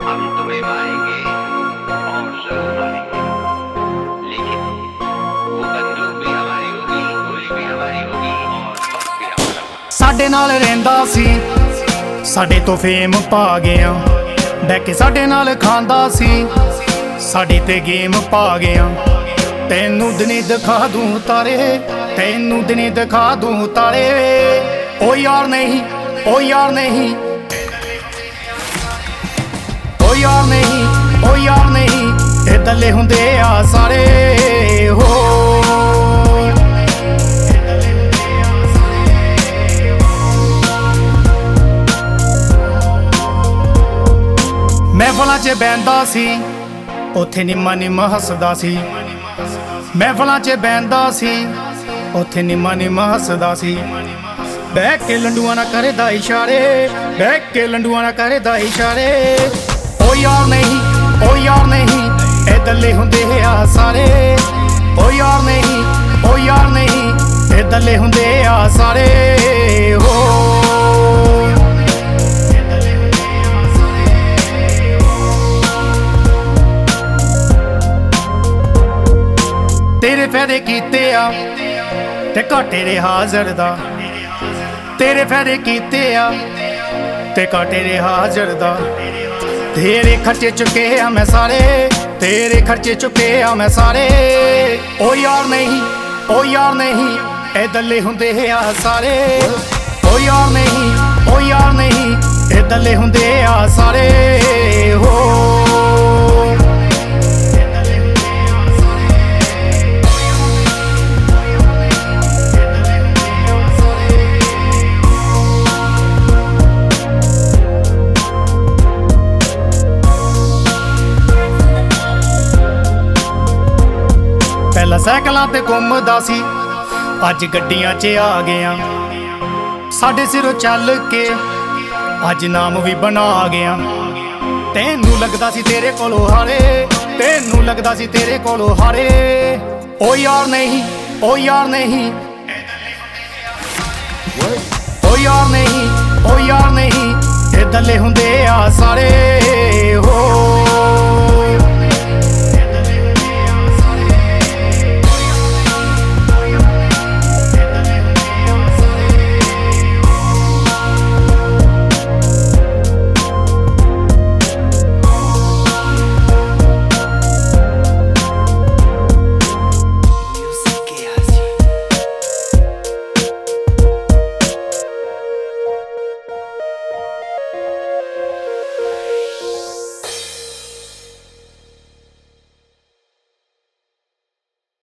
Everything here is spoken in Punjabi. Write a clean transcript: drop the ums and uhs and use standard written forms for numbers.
हम तुम्हें पाएंगे और जरूर पाएंगे, लेकिन वो बंदूक भी हमारी होगी, गोली भी हमारी होगी और वक्त भी हमारा। ਸਾਡੇ ਨਾਲ ਰਹਿੰਦਾ ਸੀ, ਸਾਡੇ ਤੋਂ ਫੇਮ ਪਾ ਗਿਆ, ਬਹਿ ਕੇ ਸਾਡੇ ਨਾਲ ਖਾਂਦਾ ਸੀ, ਸਾਡੀ ਤੇ ਗੇਮ ਪਾ ਗਿਆ। ਤੈਨੂੰ ਦਿਨੇ ਦਿਖਾ ਦੂੰ ਤਾਰੇ, ਤੈਨੂੰ ਦਿਨੇ ਦਿਖਾ ਦੂੰ ਤਾਰੇ। ਓ ਯਾਰ ਨਹੀਂ, ਓ ਯਾਰ ਨਹੀਂ, ਓ ਯਾਰ ਨਹੀਂ, ਓ ਯਾਰ ਨਹੀਂ, ਇਦਲੇ ਹੁੰਦੇ ਆ ਸਾਰੇ ਹੋ। ਮਹਿਫਲਾਂ 'ਚ ਬਹਿੰਦਾ ਸੀ, ਉੱਥੇ ਨਿੰਮਾ ਨਿੰਮਾ ਹੱਸਦਾ ਸੀ। ਮਹਿਫਲਾਂ 'ਚ ਬਹਿੰਦਾ ਸੀ, ਉੱਥੇ ਨਿੰਮਾ ਨਿੰਮਾ ਹੱਸਦਾ ਸੀ। ਬਹਿ ਕੇ ਲੰਡੂਆਂ ਨਾਲ ਕਰਦਾ ਇਸ਼ਾਰੇ, ਬਹਿ ਕੇ ਲੰਡੂਆਂ ਨਾਲ ਕਰਦਾ ਇਸ਼ਾਰੇ। ਓ ਯਾਰ ਨਹੀਂ, ਓ ਯਾਰ ਨਹੀਂ, ਇਦਲੇ ਹੁੰਦੇ ਆ ਸਾਰੇ। ਓ ਯਾਰ ਨਹੀਂ, ਓ ਯਾਰ ਨਹੀਂ, ਇਦਲੇ ਹੁੰਦੇ ਆ ਸਾਰੇ ਹੋ। ਤੇਰੇ ਫਾਇਦੇ ਕੀਤੇ ਆ ਤੇ ਘਾਟੇ ਰਿਹਾ ਹਾਜ਼ਰ ਦਾ, ਤੇਰੇ ਫਾਇਦੇ ਕੀਤੇ ਆ ਤੇ ਘਾਟੇ ਰਿਹਾ ਹਾਜ਼ਰ ਦਾ। ਤੇਰੇ ਖਰਚੇ ਚੁੱਕੇ ਆ ਮੈਂ ਸਾਰੇ, ਤੇਰੇ ਖਰਚੇ ਚੁੱਕੇ ਆ ਮੈਂ ਸਾਰੇ। ਓ ਯਾਰ ਨਹੀਂ, ਓ ਯਾਰ ਨਹੀਂ, ਇਦਲੇ ਹੁੰਦੇ ਆ ਸਾਰੇ। ਓ ਯਾਰ ਨਹੀਂ, ਓ ਯਾਰ ਨਹੀਂ, ਇਦਲੇ ਹੁੰਦੇ ਆ ਸਾਰੇ ਹੋ। ਪਹਿਲਾਂ ਸਾਈਕਲਾਂ ਤੇ ਘੁੰਮਦਾ ਸੀ, ਅੱਜ ਗੱਡੀਆਂ 'ਚ ਆ ਗਿਆ। ਸਾਡੇ ਸਿਰੋਂ ਚੱਲ ਕੇ ਅੱਜ ਨਾਮ ਵੀ ਬਣਾ ਗਿਆ। ਤੈਨੂੰ ਲੱਗਦਾ ਸੀ ਤੇਰੇ ਕੋਲੋਂ ਹਾਰੇ, ਤੈਨੂੰ ਲੱਗਦਾ ਸੀ ਤੇਰੇ ਕੋਲੋਂ ਹਾਰੇ। ਓ ਯਾਰ ਨਹੀਂ, ਓ ਯਾਰ ਨਹੀਂ, ਓ ਯਾਰ ਨਹੀਂ, ਓ ਯਾਰ ਨਹੀਂ, ਇਦਲੇ ਹੁੰਦੇ ਆ ਸਾਰੇ।